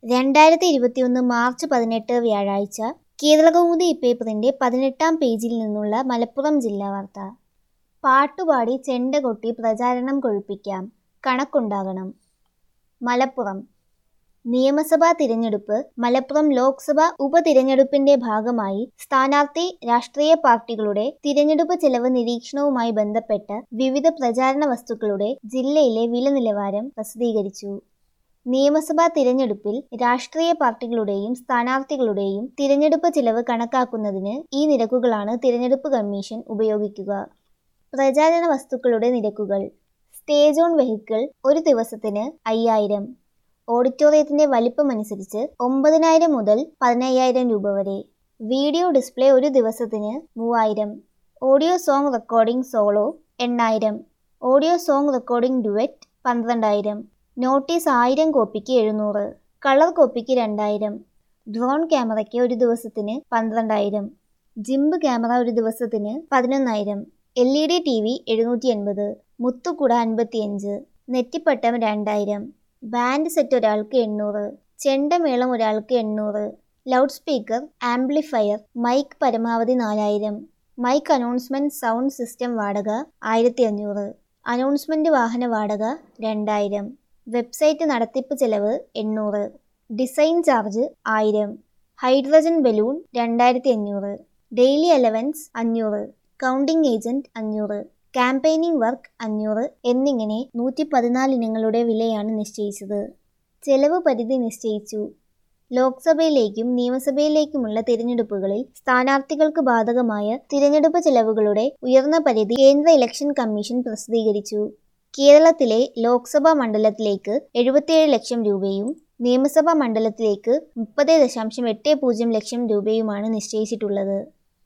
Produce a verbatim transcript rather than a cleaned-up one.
രണ്ടായിരത്തി ഇരുപത്തിയൊന്ന് മാർച്ച് പതിനെട്ട് വ്യാഴാഴ്ച കേരളകൗമുദി ഇപ്പേപ്പറിൻ്റെ പതിനെട്ടാം പേജിൽ നിന്നുള്ള മലപ്പുറം ജില്ലാ വാർത്ത. പാട്ടുപാടി ചെണ്ട കൊട്ടി പ്രചാരണം കൊഴുപ്പിക്കാം, കണക്കുണ്ടാകണം. മലപ്പുറം നിയമസഭാ തിരഞ്ഞെടുപ്പ്. മലപ്പുറം ലോക്സഭാ ഉപതിരഞ്ഞെടുപ്പിന്റെ ഭാഗമായി സ്ഥാനാർത്ഥി രാഷ്ട്രീയ പാർട്ടികളുടെ തിരഞ്ഞെടുപ്പ് ചെലവ് നിരീക്ഷണവുമായി ബന്ധപ്പെട്ട് വിവിധ പ്രചാരണ വസ്തുക്കളുടെ ജില്ലയിലെ വില നിലവാരം പ്രസിദ്ധീകരിച്ചു. നിയമസഭാ തിരഞ്ഞെടുപ്പിൽ രാഷ്ട്രീയ പാർട്ടികളുടെയും സ്ഥാനാർത്ഥികളുടെയും തിരഞ്ഞെടുപ്പ് ചെലവ് കണക്കാക്കുന്നതിന് ഈ നിരക്കുകളാണ് തിരഞ്ഞെടുപ്പ് കമ്മീഷൻ ഉപയോഗിക്കുക. പ്രചാരണ വസ്തുക്കളുടെ നിരക്കുകൾ. സ്റ്റേജ് ഓൺ വെഹിക്കിൾ ഒരു ദിവസത്തിന് അയ്യായിരം. ഓഡിറ്റോറിയത്തിന്റെ വലിപ്പമനുസരിച്ച് ഒമ്പതിനായിരം മുതൽ പതിനയ്യായിരം രൂപ വരെ. വീഡിയോ ഡിസ്പ്ലേ ഒരു ദിവസത്തിന് മൂവായിരം. ഓഡിയോ സോങ് റെക്കോർഡിംഗ് സോളോ എണ്ണായിരം. ഓഡിയോ സോങ് റെക്കോർഡിംഗ് ഡുവറ്റ് പന്ത്രണ്ടായിരം. നോട്ടീസ് ആയിരം കോപ്പിക്ക് എഴുന്നൂറ്. കളർ കോപ്പിക്ക് രണ്ടായിരം. ഡ്രോൺ ക്യാമറയ്ക്ക് ഒരു ദിവസത്തിന് പന്ത്രണ്ടായിരം. ജിംബ് ക്യാമറ ഒരു ദിവസത്തിന് പതിനൊന്നായിരം. L E D T V എഴുന്നൂറ്റി എൺപത്. മുത്തുകുട അൻപത്തിയഞ്ച്. നെറ്റിപ്പട്ടം രണ്ടായിരം. ബാൻഡ് സെറ്റ് ഒരാൾക്ക് എണ്ണൂറ്. ചെണ്ടമേളം ഒരാൾക്ക് എണ്ണൂറ്. ലൗഡ് സ്പീക്കർ, ആംപ്ലിഫയർ, മൈക്ക് പരമാവധി നാലായിരം. മൈക്ക് അനൗൺസ്മെന്റ് സൗണ്ട് സിസ്റ്റം വാടക ആയിരത്തി അഞ്ഞൂറ്. അനൗൺസ്മെന്റ് വാഹന വാടക രണ്ടായിരം. വെബ്സൈറ്റ് നടത്തിപ്പ് ചെലവ് എണ്ണൂറ്. ഡിസൈൻ ചാർജ് ആയിരം. ഹൈഡ്രജൻ ബലൂൺ രണ്ടായിരത്തി അഞ്ഞൂറ്. ഡെയിലി അലവൻസ് അഞ്ഞൂറ്. കൗണ്ടിംഗ് ഏജന്റ് അഞ്ഞൂറ്. ക്യാമ്പയിനിങ് വർക്ക് അഞ്ഞൂറ് എന്നിങ്ങനെ നൂറ്റി പതിനാല് ഇനങ്ങളുടെ വിലയാണ് നിശ്ചയിച്ചത്. ചെലവ് പരിധി നിശ്ചയിച്ചു. ലോക്സഭയിലേക്കും നിയമസഭയിലേക്കുമുള്ള തിരഞ്ഞെടുപ്പുകളിൽ സ്ഥാനാർത്ഥികൾക്ക് ബാധകമായ തിരഞ്ഞെടുപ്പ് ചെലവുകളുടെ ഉയർന്ന പരിധി കേന്ദ്ര ഇലക്ഷൻ കമ്മീഷൻ പ്രസിദ്ധീകരിച്ചു. കേരളത്തിലെ ലോക്സഭാ മണ്ഡലത്തിലേക്ക് എഴുപത്തിയേഴ് ലക്ഷം രൂപയും നിയമസഭാ മണ്ഡലത്തിലേക്ക് മുപ്പത് ദശാംശം എട്ട് പൂജ്യം ലക്ഷം രൂപയുമാണ് നിശ്ചയിച്ചിട്ടുള്ളത്.